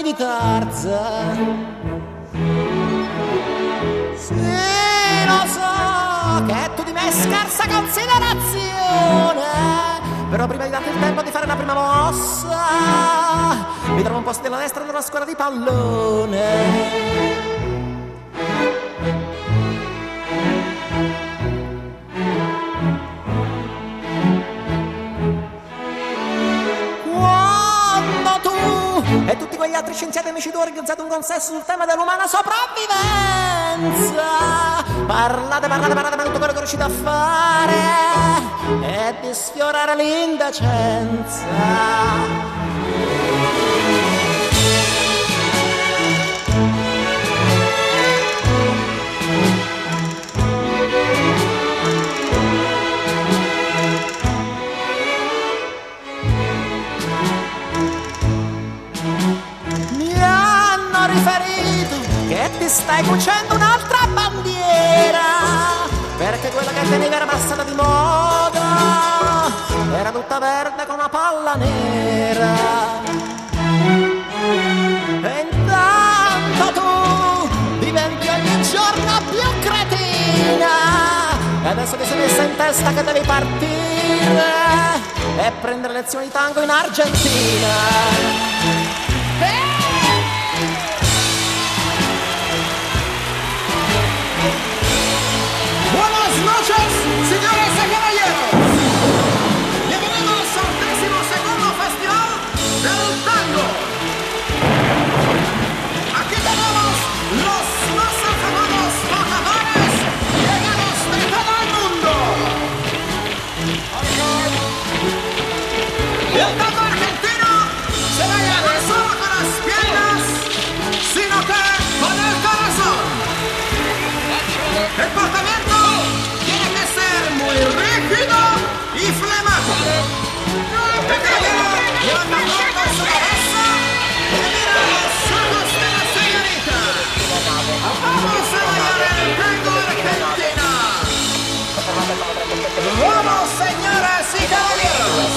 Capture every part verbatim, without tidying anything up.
di Tarzan. Sì, lo so che tu di me hai scarsa considerazione, però prima di darti il tempo di fare la prima mossa mi trovo un posto della destra nella squadra di pallone. E tutti quegli altri scienziati amici tu organizzate un consesso sul tema dell'umana sopravvivenza. Parlate, parlate, parlate, ma tutto quello che riuscite a fare è di sfiorare l'indecenza. Che ti stai cucendo un'altra bandiera, perché quella che tenevi era passata di moda, era tutta verde con una palla nera. E intanto tu diventi ogni giorno più cretina, e adesso ti sei messa in testa che devi partire e prendere lezioni di tango in Argentina. Buenas noches, señores y caballeros. Bienvenidos al décimo segundo Festival del Tango. Aquí tenemos los más afamados tocadores llegados de todo el mundo. El tango argentino se baila no solo con las piernas, sino que con el corazón. El portamiento tiene que ser muy rígido y flemático. El caballero levanta un poco su cabeza y mira los ojos de la señorita. Vamos a bailar el tango argentino. Vamos, señoras y caballeros.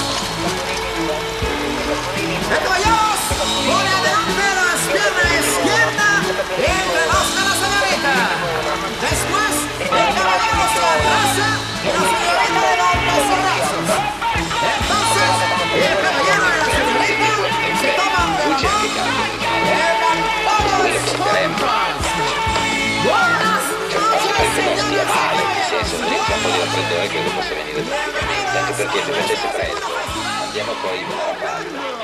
El caballeros pone adelante las piernas izquierda y entre los de la señorita. Después, el caballero se abraza y la señorita levanta sus brazos. Entonces, el caballero y la señorita se toman de la mano y van todos juntos. Buenas noches, señores y caballeros. Anche perché se facesse freddo andiamo poi a